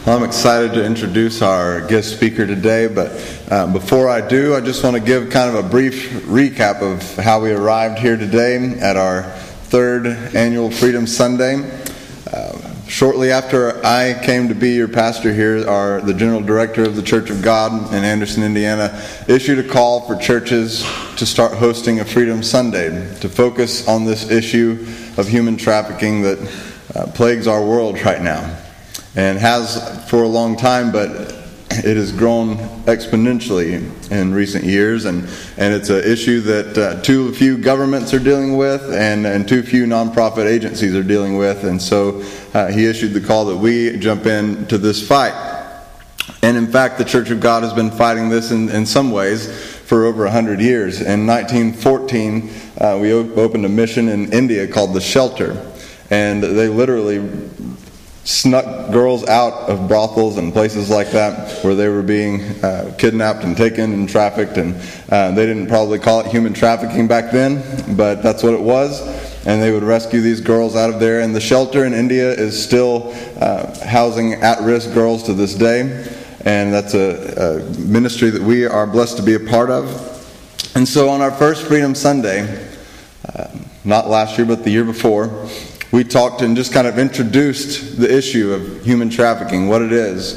Well, I'm excited to introduce our guest speaker today, but before I do, I just want to give kind of a brief recap of how we arrived here today at our third annual Freedom Sunday. Shortly after I came to be your pastor here, the general director of the Church of God in Anderson, Indiana, issued a call for churches to start hosting a Freedom Sunday to focus on this issue of human trafficking that plagues our world right now. And has for a long time, but it has grown exponentially in recent years, and it's an issue that too few governments are dealing with, and too few nonprofit agencies are dealing with, and so he issued the call that we jump into this fight. And in fact, the Church of God has been fighting this in some ways for over 100 years. In 1914, we opened a mission in India called The Shelter, and they literally snuck girls out of brothels and places like that where they were being kidnapped and taken and trafficked, and they didn't probably call it human trafficking back then, but that's what it was. And they would rescue these girls out of there, and the shelter in India is still housing at-risk girls to this day, and that's a ministry that we are blessed to be a part of. And so on our first Freedom Sunday, not last year but the year before, we talked and just kind of introduced the issue of human trafficking, what it is,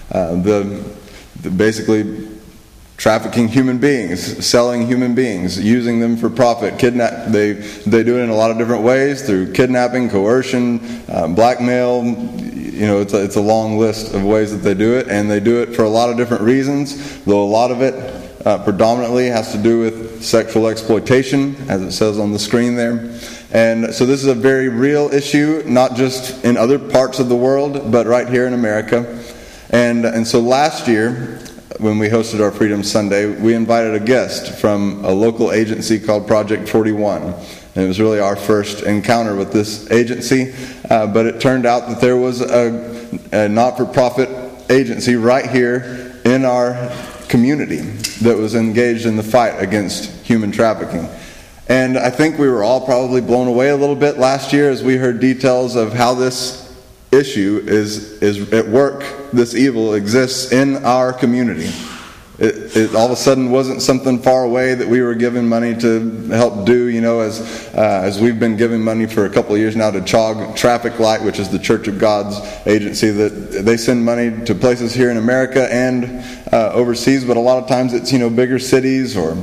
basically trafficking human beings, selling human beings, using them for profit. They do it in a lot of different ways, through kidnapping, coercion, blackmail. You know, it's a long list of ways that they do it, and they do it for a lot of different reasons, though a lot of it predominantly has to do with sexual exploitation, as it says on the screen there. And so this is a very real issue, not just in other parts of the world, but right here in America. And so last year, when we hosted our Freedom Sunday, we invited a guest from a local agency called Project 41. And it was really our first encounter with this agency. But it turned out that there was a not-for-profit agency right here in our community that was engaged in the fight against human trafficking. And I think we were all probably blown away a little bit last year as we heard details of how this issue is at work. This evil exists in our community. It all of a sudden wasn't something far away that we were giving money to help do, as we've been giving money for a couple of years now to CHOG Traffic Light, which is the Church of God's agency, that they send money to places here in America and overseas, but a lot of times it's, bigger cities, or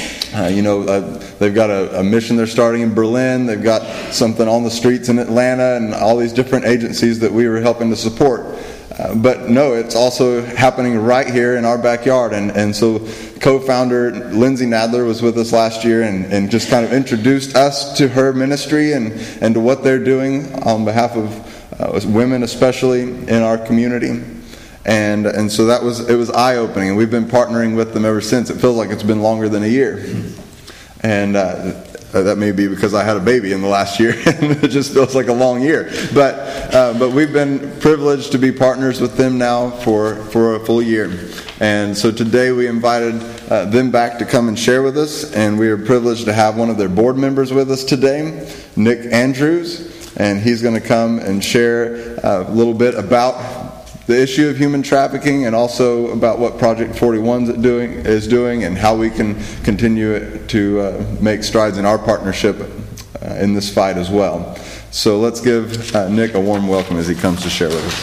they've got a mission they're starting in Berlin. They've got something on the streets in Atlanta, and all these different agencies that we were helping to support. But no, it's also happening right here in our backyard. And so co-founder Lindsay Nadler was with us last year and just kind of introduced us to her ministry and to what they're doing on behalf of women, especially in our community. And so it was eye-opening, and we've been partnering with them ever since. It feels like it's been longer than a year. And that may be because I had a baby in the last year, and it just feels like a long year. But we've been privileged to be partners with them now for a full year. And so today we invited them back to come and share with us, and we are privileged to have one of their board members with us today, Nick Andrews, and he's going to come and share a little bit about the issue of human trafficking, and also about what Project 41 is doing, and how we can continue to make strides in our partnership in this fight as well. So let's give Nick a warm welcome as he comes to share with us.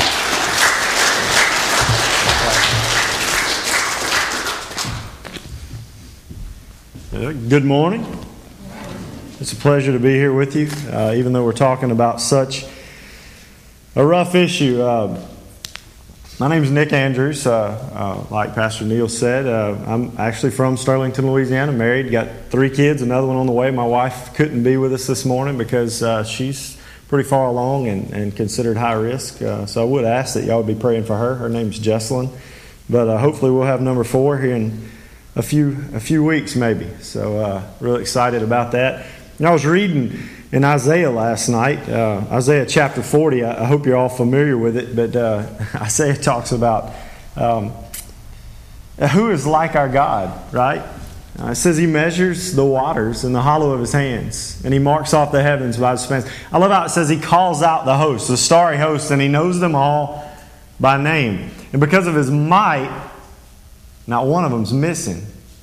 Good morning. It's a pleasure to be here with you, even though we're talking about such a rough issue. My name is Nick Andrews. Like Pastor Neil said, I'm actually from Sterlington, Louisiana, married, got 3 kids, another one on the way. My wife couldn't be with us this morning because she's pretty far along and considered high risk. So I would ask that y'all would be praying for her. Her name's Jesselyn. But hopefully we'll have number 4 here in a few weeks maybe. So really excited about that. And I was reading in Isaiah last night, Isaiah chapter 40. I hope you're all familiar with it, but Isaiah talks about who is like our God, right? It says he measures the waters in the hollow of his hands, and he marks off the heavens by his spans. I love how it says he calls out the host, the starry host, and he knows them all by name. And because of his might, not one of them's missing.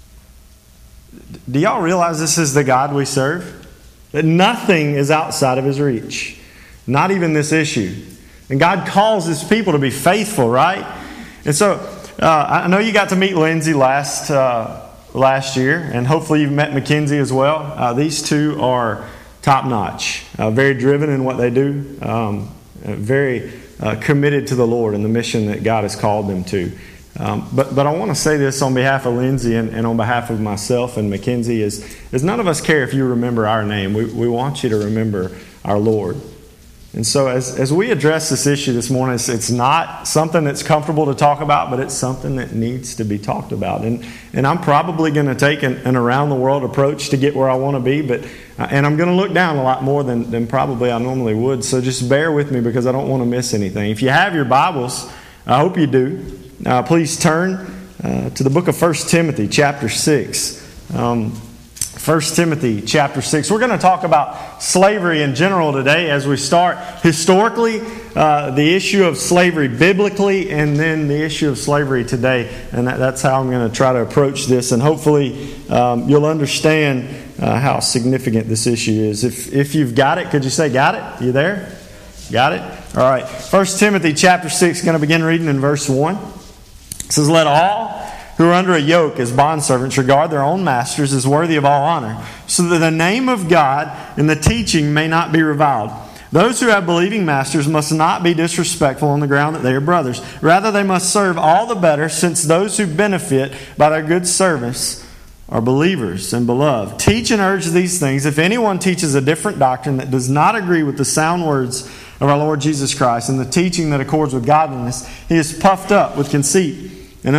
Do y'all realize this is the God we serve? That nothing is outside of his reach. Not even this issue. And God calls his people to be faithful, right? And so, I know you got to meet Lindsay last year, and hopefully you've met Mackenzie as well. These two are top-notch, very driven in what they do, very committed to the Lord and the mission that God has called them to. But I want to say this on behalf of Lindsay and on behalf of myself and Mackenzie is none of us care if you remember our name. We want you to remember our Lord. And so as we address this issue this morning, it's not something that's comfortable to talk about, but it's something that needs to be talked about. And I'm probably going to take an around-the-world approach to get where I want to be, and I'm going to look down a lot more than probably I normally would. So just bear with me because I don't want to miss anything. If you have your Bibles, I hope you do. Please turn to the book of 1 Timothy chapter 6. 1 Timothy chapter 6. We're going to talk about slavery in general today as we start historically, the issue of slavery biblically, and then the issue of slavery today. And that's how I'm going to try to approach this. And hopefully you'll understand how significant this issue is. If you've got it, could you say got it? You there? Got it? All right. 1 Timothy chapter 6, going to begin reading in verse 1. It says, "Let all who are under a yoke as bondservants regard their own masters as worthy of all honor, so that the name of God and the teaching may not be reviled. Those who have believing masters must not be disrespectful on the ground that they are brothers. Rather, they must serve all the better, since those who benefit by their good service are believers and beloved. Teach and urge these things. If anyone teaches a different doctrine that does not agree with the sound words of our Lord Jesus Christ and the teaching that accords with godliness, he is puffed up with conceit and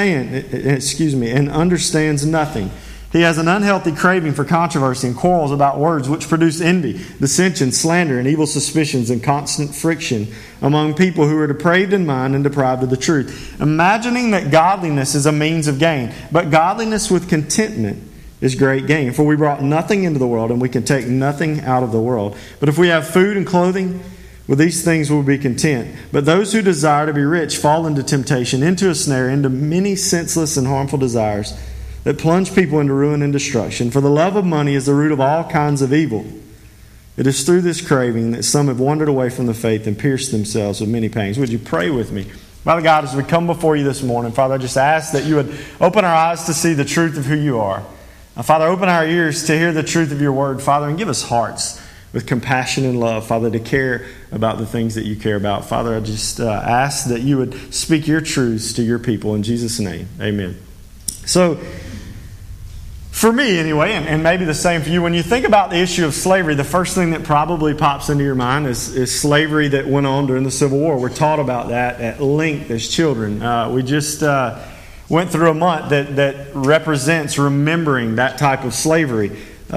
understands nothing. He has an unhealthy craving for controversy and quarrels about words, which produce envy, dissension, slander, and evil suspicions, and constant friction among people who are depraved in mind and deprived of the truth, imagining that godliness is a means of gain. But godliness with contentment is great gain. For we brought nothing into the world, and we can take nothing out of the world. But if we have food and clothing, with these things we'll be content. But those who desire to be rich fall into temptation, into a snare, into many senseless and harmful desires that plunge people into ruin and destruction. For the love of money is the root of all kinds of evil. It is through this craving that some have wandered away from the faith and pierced themselves with many pangs." Would you pray with me? Father God, as we come before you this morning, Father, I just ask that you would open our eyes to see the truth of who you are. Father, open our ears to hear the truth of your word, Father, and give us hearts with compassion and love, Father, to care about the things that you care about. Father, I just ask that you would speak your truths to your people. In Jesus' name, amen. So, for me anyway, and maybe the same for you, when you think about the issue of slavery, the first thing that probably pops into your mind is slavery that went on during the Civil War. We're taught about that at length as children. We just went through a month that represents remembering that type of slavery.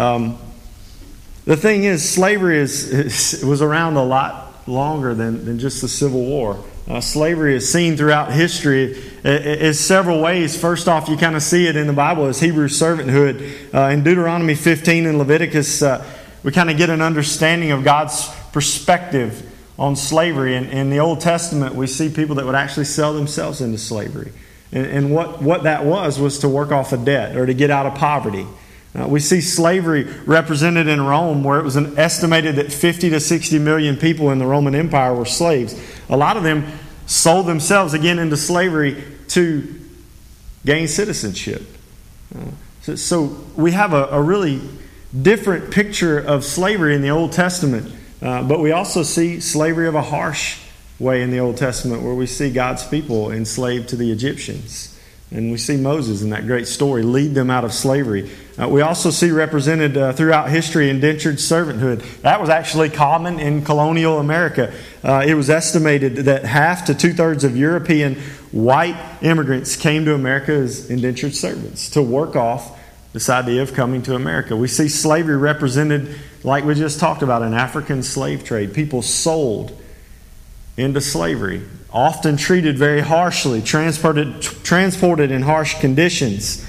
The thing is, slavery was around a lot longer than just the Civil War. Slavery is seen throughout history in several ways. First off, you kind of see it in the Bible as Hebrew servanthood. In Deuteronomy 15 and Leviticus, we kind of get an understanding of God's perspective on slavery. In the Old Testament, we see people that would actually sell themselves into slavery. And what that was to work off a debt or to get out of poverty. We see slavery represented in Rome, where it was estimated that 50 to 60 million people in the Roman Empire were slaves. A lot of them sold themselves again into slavery to gain citizenship. So we have a really different picture of slavery in the Old Testament, but we also see slavery of a harsh way in the Old Testament, where we see God's people enslaved to the Egyptians. And we see Moses in that great story lead them out of slavery. We also see represented throughout history indentured servanthood. That was actually common in colonial America. It was estimated that half to two-thirds of European white immigrants came to America as indentured servants to work off this idea of coming to America. We see slavery represented, like we just talked about, in African slave trade. People sold into slavery, often treated very harshly, transported in harsh conditions,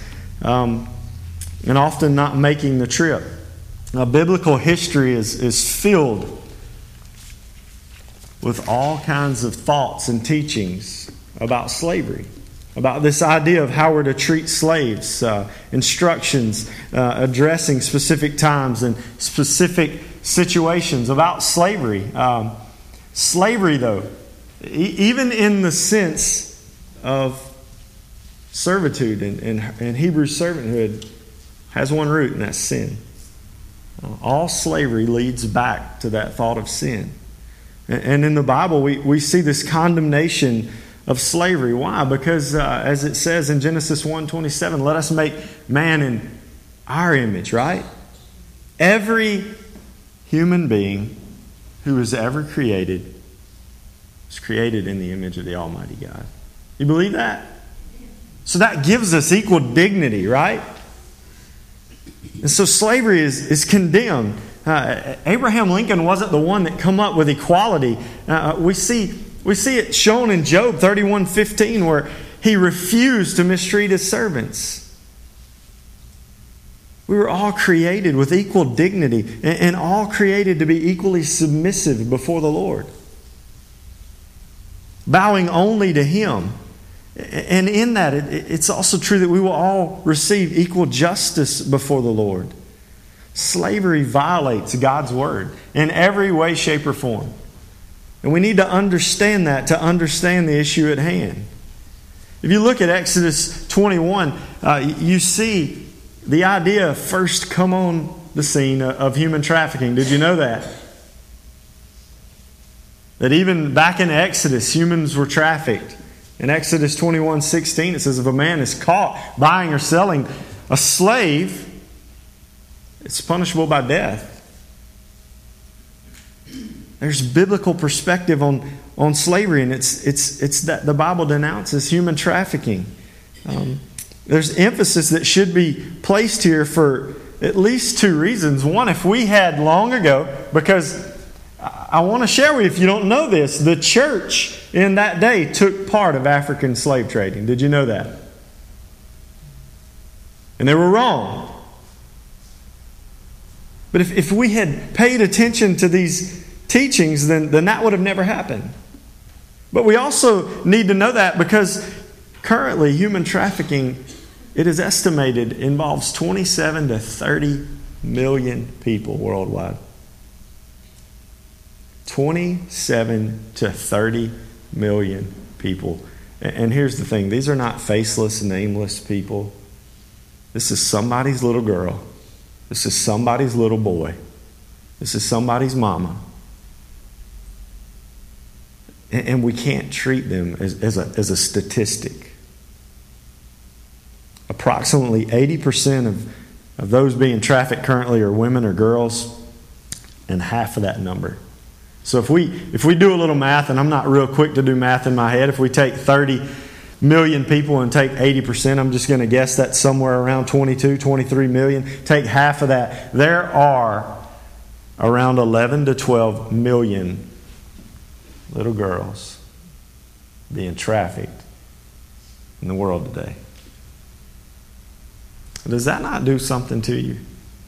and often not making the trip. Now, biblical history is filled with all kinds of thoughts and teachings about slavery, about this idea of how we're to treat slaves, instructions addressing specific times and specific situations about slavery. Slavery, though, even in the sense of servitude and Hebrew servanthood, has one root, and that's sin. All slavery leads back to that thought of sin. And in the Bible, we see this condemnation of slavery. Why? Because as it says in Genesis 1:27, let us make man in our image, right? Every human being who was ever created was created in the image of the Almighty God. You believe that? So that gives us equal dignity, right? And so slavery is condemned. Abraham Lincoln wasn't the one that come up with equality. We see it shown in Job 31:15, where he refused to mistreat his servants. We were all created with equal dignity and all created to be equally submissive before the Lord, bowing only to Him. And in that, it's also true that we will all receive equal justice before the Lord. Slavery violates God's Word in every way, shape, or form. And we need to understand that to understand the issue at hand. If you look at Exodus 21, you see the idea first come on the scene of human trafficking. Did you know that? That even back in Exodus, humans were trafficked. In Exodus 21:16, it says, if a man is caught buying or selling a slave, it's punishable by death. There's biblical perspective on slavery, and it's that the Bible denounces human trafficking. There's emphasis that should be placed here for at least two reasons. One, if we had long ago, because I want to share with you, if you don't know this, the church in that day took part of African slave trading. Did you know that? And they were wrong. But if we had paid attention to these teachings, then that would have never happened. But we also need to know that because currently human trafficking, it is estimated, involves 27 to 30 million people worldwide. 27 to 30 million people. And here's the thing. These are not faceless, nameless people. This is somebody's little girl. This is somebody's little boy. This is somebody's mama. And we can't treat them as a statistic. Approximately 80% of those being trafficked currently are women or girls, and half of that number. So if we do a little math, and I'm not real quick to do math in my head, if we take 30 million people and take 80%, I'm just going to guess that's somewhere around 22, 23 million. Take half of that. There are around 11 to 12 million little girls being trafficked in the world today. Does that not do something to you?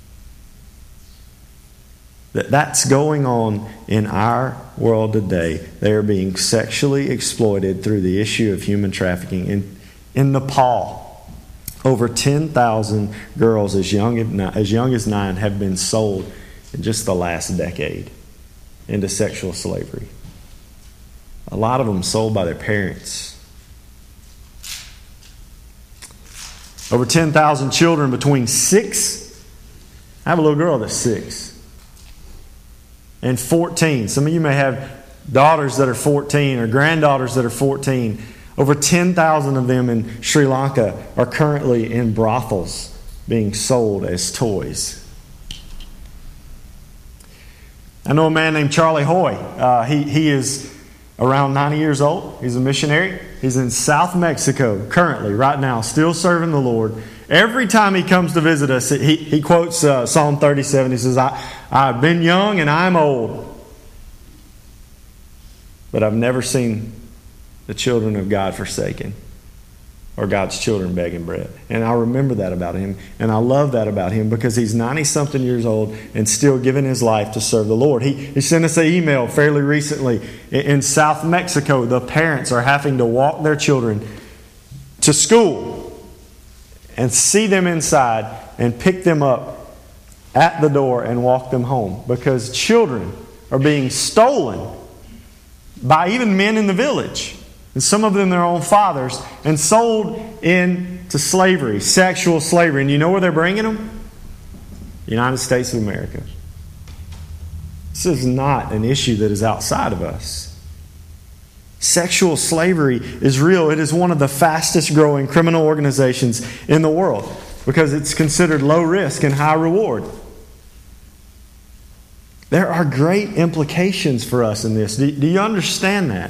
That's going on in our world today. They are being sexually exploited through the issue of human trafficking. In Nepal, over 10,000 girls as young as 9 have been sold in just the last decade into sexual slavery. A lot of them sold by their parents. Over 10,000 children between 6. I have a little girl that's 6. And 14. Some of you may have daughters that are 14 or granddaughters that are 14. Over 10,000 of them in Sri Lanka are currently in brothels being sold as toys. I know a man named Charlie Hoy. He is around 90 years old. He's a missionary. He's in South Mexico currently, right now, still serving the Lord. Every time he comes to visit us, he quotes Psalm 37. He says, I've been young and I'm old, but I've never seen the children of God forsaken, are God's children begging bread. And I remember that about him, and I love that about him because he's 90-something years old and still giving his life to serve the Lord. He sent us an email fairly recently. In South Mexico, the parents are having to walk their children to school and see them inside and pick them up at the door and walk them home because children are being stolen by even men in the village. And some of them their own fathers, and sold into slavery, sexual slavery. And you know where they're bringing them? United States of America. This is not an issue that is outside of us. Sexual slavery is real. It is one of the fastest growing criminal organizations in the world because it's considered low risk and high reward. There are great implications for us in this. Do you understand that?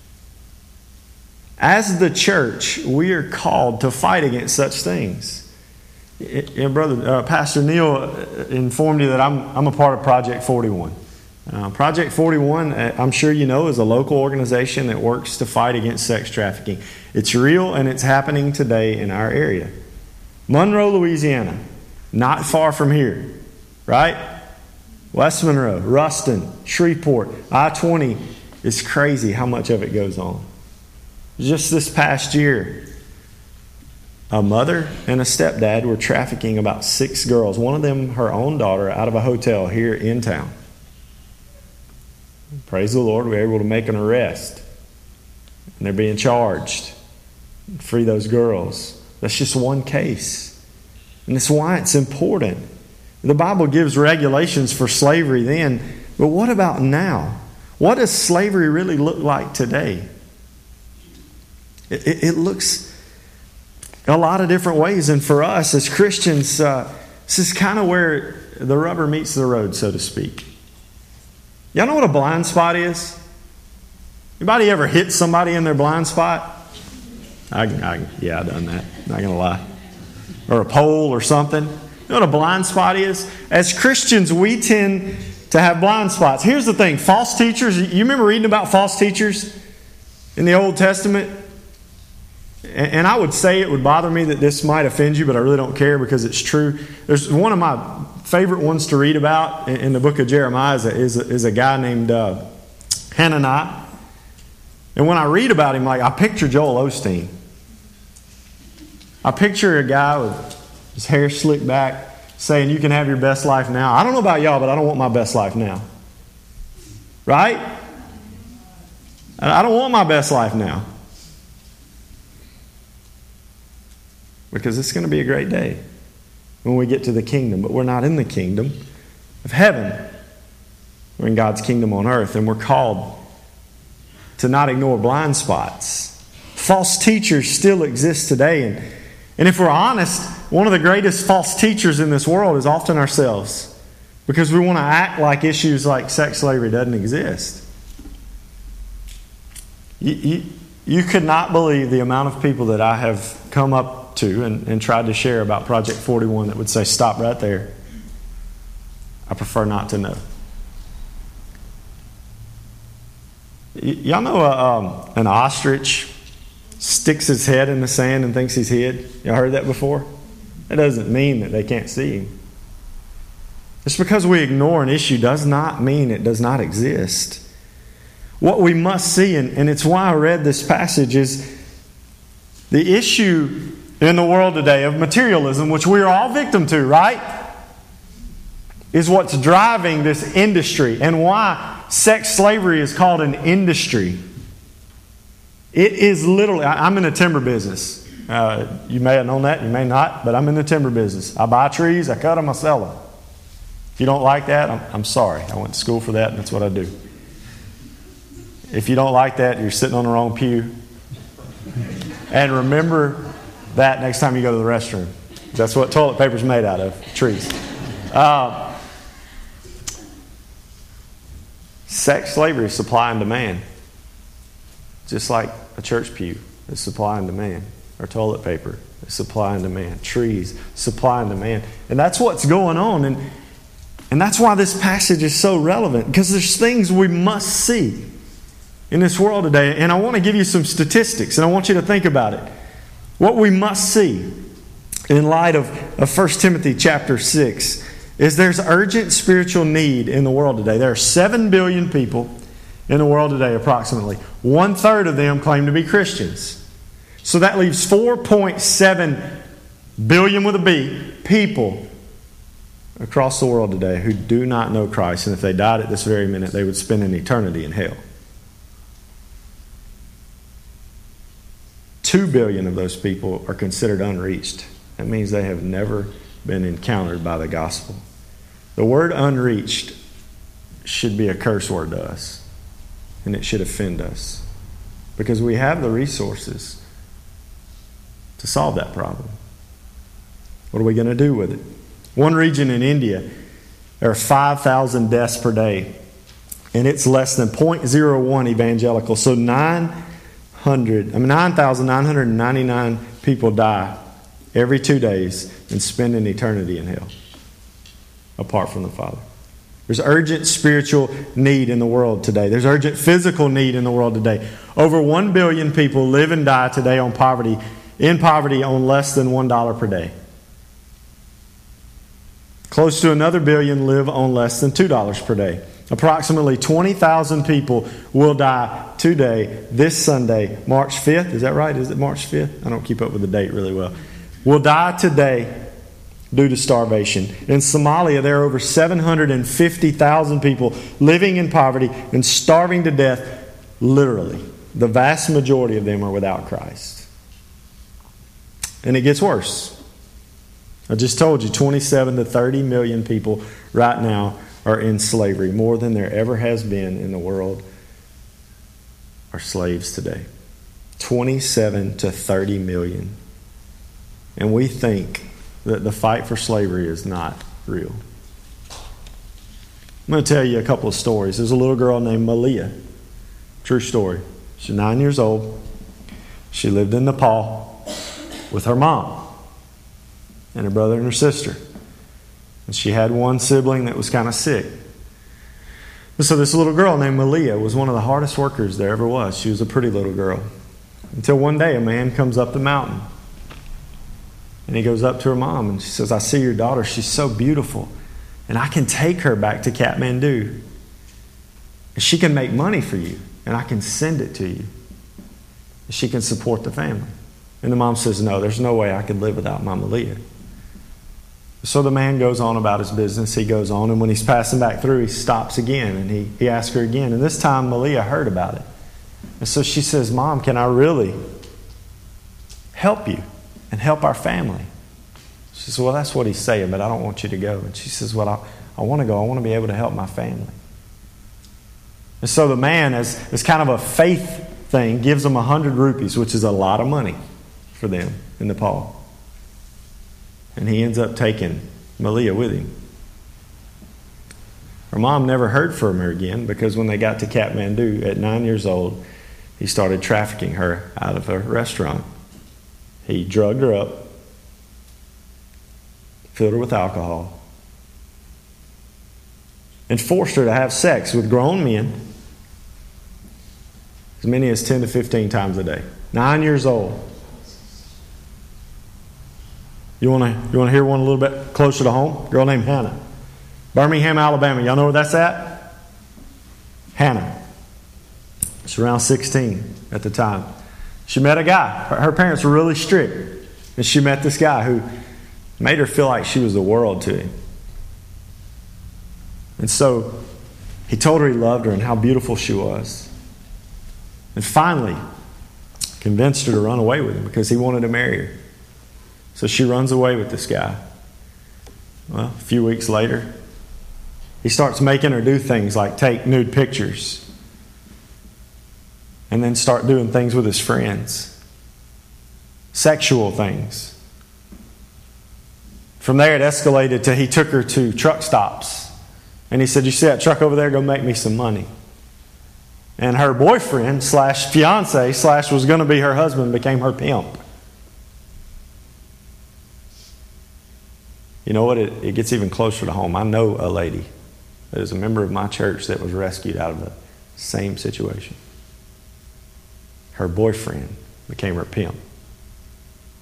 As the church, we are called to fight against such things. Pastor Neil informed you that I'm a part of Project 41. Project 41, I'm sure you know, is a local organization that works to fight against sex trafficking. It's real and it's happening today in our area. Monroe, Louisiana, not far from here, right? West Monroe, Ruston, Shreveport, I-20. It's crazy how much of it goes on. Just this past year, a mother and a stepdad were trafficking about 6 girls, one of them her own daughter, out of a hotel here in town. Praise the Lord, we were able to make an arrest. And they're being charged. Free those girls. That's just one case. And that's why it's important. The Bible gives regulations for slavery then, but what about now? What does slavery really look like today? It looks a lot of different ways. And for us as Christians, this is kind of where the rubber meets the road, so to speak. Y'all know what a blind spot is? Anybody ever hit somebody in their blind spot? I've done that. Not going to lie. Or a pole or something. You know what a blind spot is? As Christians, we tend to have blind spots. Here's the thing. False teachers. You remember reading about false teachers in the Old Testament? And I would say it would bother me that this might offend you, but I really don't care because it's true. There's one of my favorite ones to read about in the book of Jeremiah is a guy named Hananiah. And when I read about him, I picture Joel Osteen. I picture a guy with his hair slicked back saying, "You can have your best life now." I don't know about y'all, but I don't want my best life now. Right? I don't want my best life now. Because it's going to be a great day when we get to the kingdom. But we're not in the kingdom of heaven. We're in God's kingdom on earth. And we're called to not ignore blind spots. False teachers still exist today. And if we're honest, one of the greatest false teachers in this world is often ourselves. Because we want to act like issues like sex slavery doesn't exist. You could not believe the amount of people that I have come up to and tried to share about Project 41 that would say, "Stop right there. I prefer not to know." Y'all know an ostrich sticks his head in the sand and thinks he's hid? Y'all heard that before? That doesn't mean that they can't see him. Just because we ignore an issue does not mean it does not exist. What we must see, and it's why I read this passage, is the issue in the world today of materialism, which we are all victim to, right? Is what's driving this industry and why sex slavery is called an industry. It is literally, I'm in the timber business. You may have known that, you may not, but I'm in the timber business. I buy trees, I cut them, I sell them. If you don't like that, I'm sorry. I went to school for that and that's what I do. If you don't like that, you're sitting on the wrong pew. And remember that next time you go to the restroom. That's what toilet paper is made out of, trees. Sex slavery is supply and demand. Just like a church pew is supply and demand. Or toilet paper is supply and demand. Trees, supply and demand. And that's what's going on. And that's why this passage is so relevant. Because there's things we must see in this world today. And I want to give you some statistics. And I want you to think about it. What we must see in light of 1 Timothy chapter 6 is there's urgent spiritual need in the world today. There are 7 billion people in the world today, approximately. 1/3 of them claim to be Christians. So that leaves 4.7 billion with a B people across the world today who do not know Christ. And if they died at this very minute, they would spend an eternity in hell. 2 billion of those people are considered unreached. That means they have never been encountered by the gospel. The word unreached should be a curse word to us, and it should offend us, because we have the resources to solve that problem. What are we going to do with it? One region in India, there are 5,000 deaths per day, and it's less than 0.01 evangelical. So 9,999 people die every 2 days and spend an eternity in hell, apart from the Father. There's urgent spiritual need in the world today. There's urgent physical need in the world today. Over 1 billion people live and die today in poverty on less than $1 per day. Close to another billion live on less than $2 per day. Approximately 20,000 people will die today, this Sunday, March 5th. Is that right? Is it March 5th? I don't keep up with the date really well. Will die today due to starvation. In Somalia, there are over 750,000 people living in poverty and starving to death, literally. The vast majority of them are without Christ. And it gets worse. I just told you, 27 to 30 million people right now are in slavery. More than there ever has been in the world are slaves today. 27 to 30 million. And we think that the fight for slavery is not real. I'm going to tell you a couple of stories. There's a little girl named Malia. True story. She's 9 years old. She lived in Nepal with her mom and her brother and her sister. And she had one sibling that was kind of sick. And so this little girl named Malia was one of the hardest workers there ever was. She was a pretty little girl. Until one day a man comes up the mountain. And he goes up to her mom and she says, "I see your daughter. She's so beautiful. And I can take her back to Kathmandu. And she can make money for you. And I can send it to you. And she can support the family." And the mom says, "No, there's no way I could live without my Malia." So the man goes on about his business. He goes on, and when he's passing back through, he stops again, and he asks her again. And this time, Malia heard about it. And so she says, "Mom, can I really help you and help our family?" She says, "Well, that's what he's saying, but I don't want you to go." And she says, "Well, I want to go. I want to be able to help my family." And so the man, as kind of a faith thing, gives them 100 rupees, which is a lot of money for them in Nepal. And he ends up taking Malia with him. Her mom never heard from her again, because when they got to Kathmandu at 9 years old, he started trafficking her out of a restaurant. He drugged her up, filled her with alcohol, and forced her to have sex with grown men as many as 10 to 15 times a day. 9 years old. You want to hear one a little bit closer to home? A girl named Hannah. Birmingham, Alabama. Y'all know where that's at? Hannah. She's around 16 at the time. She met a guy. Her parents were really strict. And she met this guy who made her feel like she was the world to him. And so he told her he loved her and how beautiful she was. And finally convinced her to run away with him because he wanted to marry her. So she runs away with this guy. Well, a few weeks later, he starts making her do things like take nude pictures and then start doing things with his friends. Sexual things. From there it escalated to he took her to truck stops. And he said, "You see that truck over there? Go make me some money." And her boyfriend slash fiance slash was going to be her husband became her pimp. You know what? It gets even closer to home. I know a lady that is a member of my church that was rescued out of the same situation. Her boyfriend became her pimp.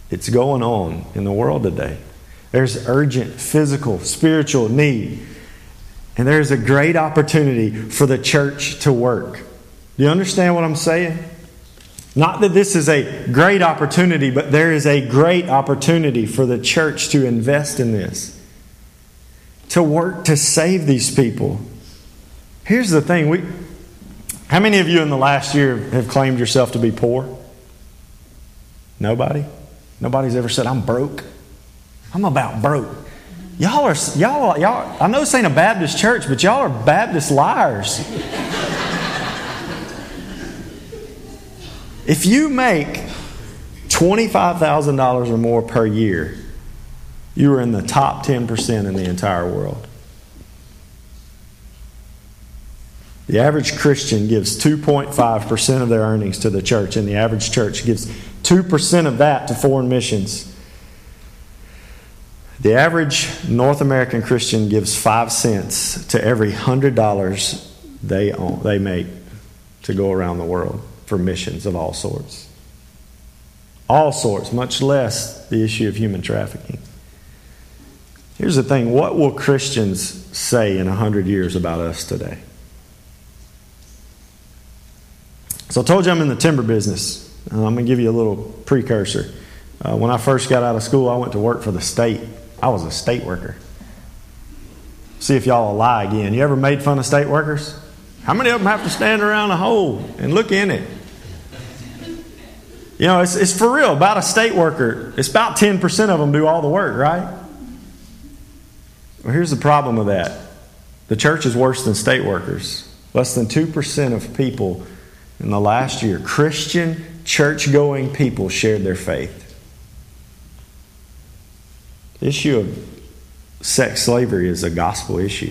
It's going on in the world today. There's urgent physical, spiritual need. And there's a great opportunity for the church to work. Do you understand what I'm saying? Not that this is a great opportunity, but there is a great opportunity for the church to invest in this. To work to save these people. Here's the thing. How many of you in the last year have claimed yourself to be poor? Nobody? Nobody's ever said, I'm broke. I'm about broke. Y'all, I know this ain't a Baptist church, but y'all are Baptist liars. If you make $25,000 or more per year, you are in the top 10% in the entire world. The average Christian gives 2.5% of their earnings to the church, and the average church gives 2% of that to foreign missions. The average North American Christian gives 5 cents to every $100 they make to go around the world for missions of all sorts. All sorts, much less the issue of human trafficking. Here's the thing. What will Christians say in 100 years about us today? So I told you I'm in the timber business. I'm going to give you a little precursor. When I first got out of school, I went to work for the state. I was a state worker. See if y'all will lie again. You ever made fun of state workers? How many of them have to stand around a hole and look in it? You know, it's for real. About a state worker, it's about 10% of them do all the work, right? Well, here's the problem with that. The church is worse than state workers. Less than 2% of people in the last year, Christian, church-going people, shared their faith. The issue of sex slavery is a gospel issue.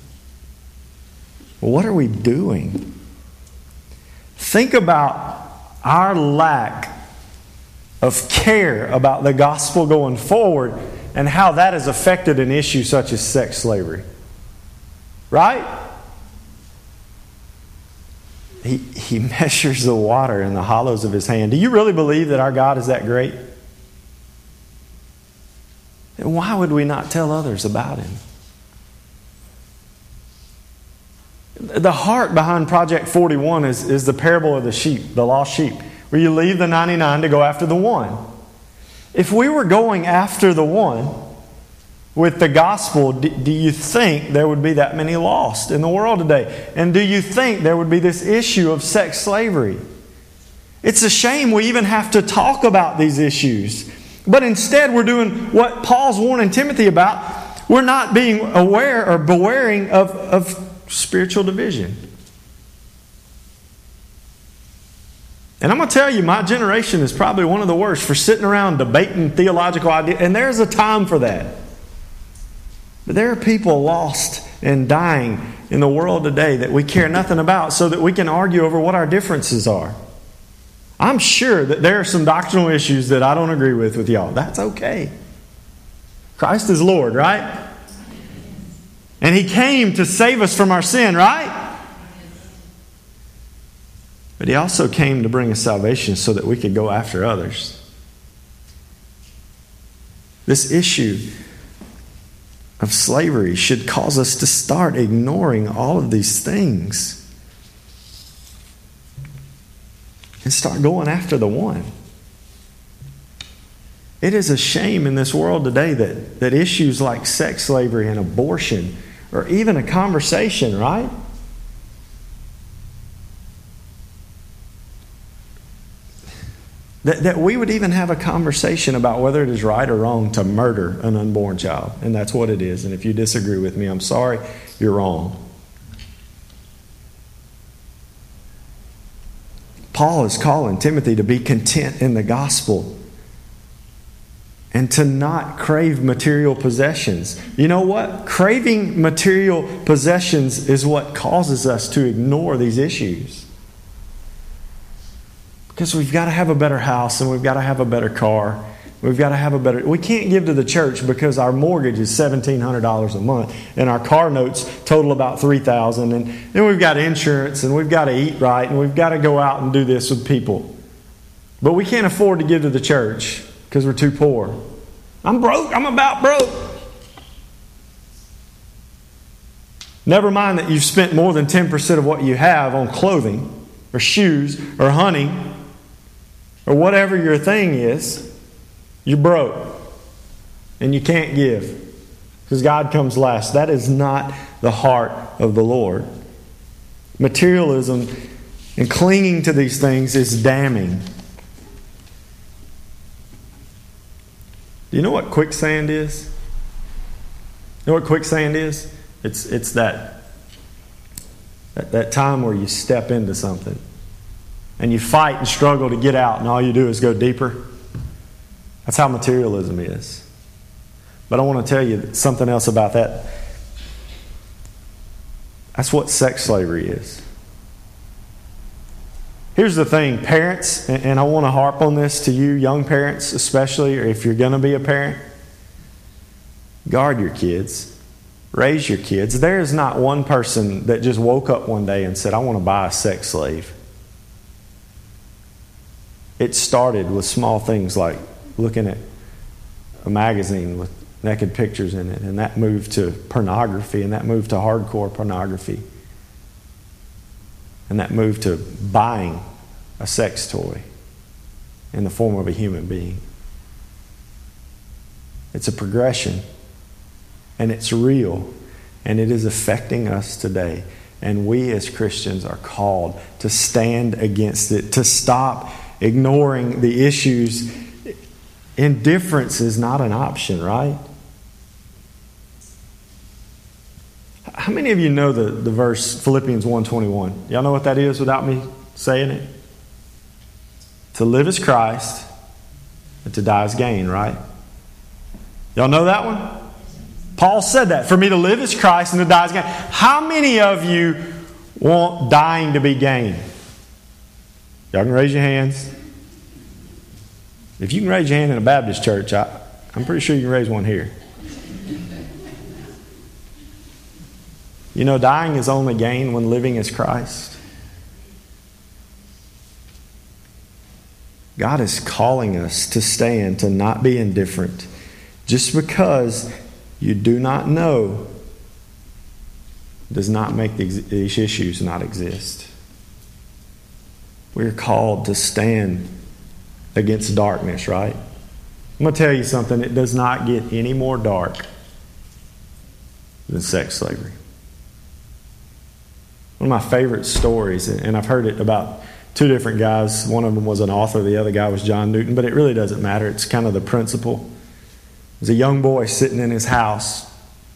Well, what are we doing? Think about our lack of care about the gospel going forward and how that has affected an issue such as sex slavery. Right? He measures the water in the hollows of His hand. Do you really believe that our God is that great? And why would we not tell others about Him? The heart behind Project 41 is the parable of the sheep, the lost sheep, where you leave the 99 to go after the one. If we were going after the one with the gospel, do you think there would be that many lost in the world today? And do you think there would be this issue of sex slavery? It's a shame we even have to talk about these issues. But instead we're doing what Paul's warning Timothy about. We're not being aware or bewaring of spiritual division. And I'm going to tell you, my generation is probably one of the worst for sitting around debating theological ideas. And there's a time for that. But there are people lost and dying in the world today that we care nothing about so that we can argue over what our differences are. I'm sure that there are some doctrinal issues that I don't agree with y'all. That's okay. Christ is Lord, right? And He came to save us from our sin, right? But He also came to bring us salvation so that we could go after others. This issue of slavery should cause us to start ignoring all of these things and start going after the one. It is a shame in this world today that issues like sex slavery and abortion or even a conversation, right? That we would even have a conversation about whether it is right or wrong to murder an unborn child. And that's what it is. And if you disagree with me, I'm sorry, you're wrong. Paul is calling Timothy to be content in the gospel and to not crave material possessions. You know what? Craving material possessions is what causes us to ignore these issues. Because we've got to have a better house and we've got to have a better car. We've got to have a better... We can't give to the church because our mortgage is $1,700 a month and our car notes total about $3,000, and then we've got insurance and we've got to eat right and we've got to go out and do this with people. But we can't afford to give to the church because we're too poor. I'm broke. I'm about broke. Never mind that you've spent more than 10% of what you have on clothing or shoes or hunting or whatever your thing is. You're broke. And you can't give because God comes last. That is not the heart of the Lord. Materialism and clinging to these things is damning. Do you know what quicksand is? You know what quicksand is? It's that time where you step into something and you fight and struggle to get out, and all you do is go deeper. That's how materialism is. But I want to tell you something else about that. That's what sex slavery is. Here's the thing, parents, and I want to harp on this to you, young parents especially, or if you're going to be a parent. Guard your kids. Raise your kids. There is not one person that just woke up one day and said, I want to buy a sex slave. It started with small things like looking at a magazine with naked pictures in it, and that moved to pornography, and that moved to hardcore pornography, and that moved to buying a sex toy in the form of a human being. It's a progression, and it's real, and it is affecting us today. And we as Christians are called to stand against it, to stop ignoring the issues. Indifference is not an option, right? How many of you know the verse Philippians 1:21? Y'all know what that is without me saying it? To live is Christ, and to die is gain, right? Y'all know that one? Paul said that. For me to live is Christ and to die is gain. How many of you want dying to be gain? Y'all can raise your hands. If you can raise your hand in a Baptist church, I'm pretty sure you can raise one here. You know, dying is only gain when living is Christ. God is calling us to stand, to not be indifferent. Just because you do not know does not make these issues not exist. We're called to stand against darkness, right? I'm going to tell you something. It does not get any more dark than sex slavery. One of my favorite stories, and I've heard it about two different guys. One of them was an author. The other guy was John Newton. But it really doesn't matter. It's kind of the principle. There's a young boy sitting in his house.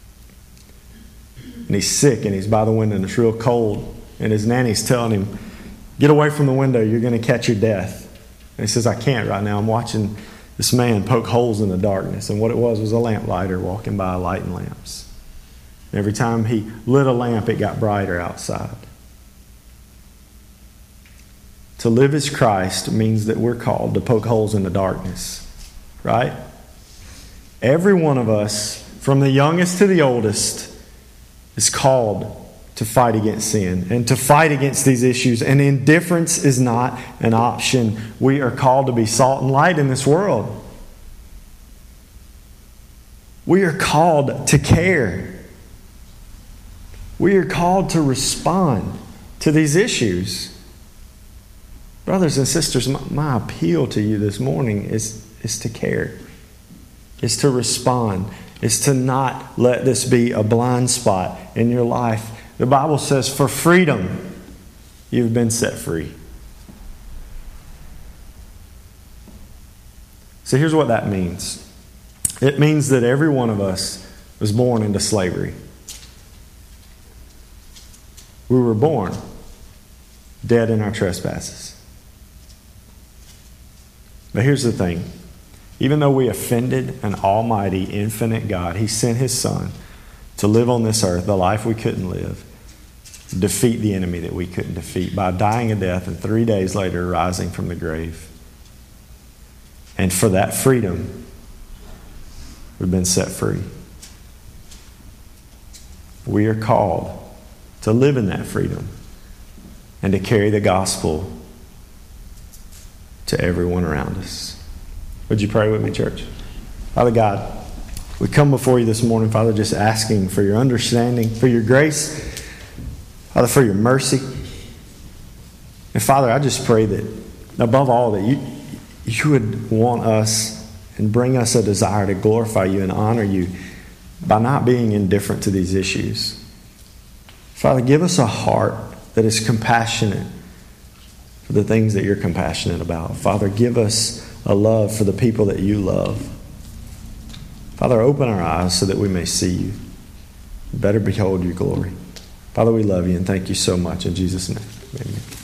And he's sick, and he's by the window, and it's real cold. And his nanny's telling him, get away from the window. You're going to catch your death. And he says, I can't right now. I'm watching this man poke holes in the darkness. And what it was a lamplighter walking by lighting lamps. And every time he lit a lamp, it got brighter outside. To live as Christ means that we're called to poke holes in the darkness. Right? Every one of us, from the youngest to the oldest, is called to fight against sin and to fight against these issues. And indifference is not an option. We are called to be salt and light in this world. We are called to care. We are called to respond to these issues. Brothers and sisters, my appeal to you this morning is to care. Is to respond. Is to not let this be a blind spot in your life. The Bible says, for freedom, you've been set free. So here's what that means. It means that every one of us was born into slavery. We were born dead in our trespasses. But here's the thing. Even though we offended an almighty, infinite God, He sent His Son to live on this earth, the life we couldn't live, defeat the enemy that we couldn't defeat by dying a death and 3 days later rising from the grave. And for that freedom, we've been set free. We are called to live in that freedom and to carry the gospel to everyone around us. Would you pray with me, church? Father God, we come before you this morning, Father, just asking for your understanding, for your grace, Father, for your mercy. And Father, I just pray that above all that you would want us and bring us a desire to glorify you and honor you by not being indifferent to these issues. Father, give us a heart that is compassionate for the things that you're compassionate about. Father, give us a love for the people that you love. Father, open our eyes so that we may see you, better behold your glory. Father, we love you and thank you so much. In Jesus' name, amen.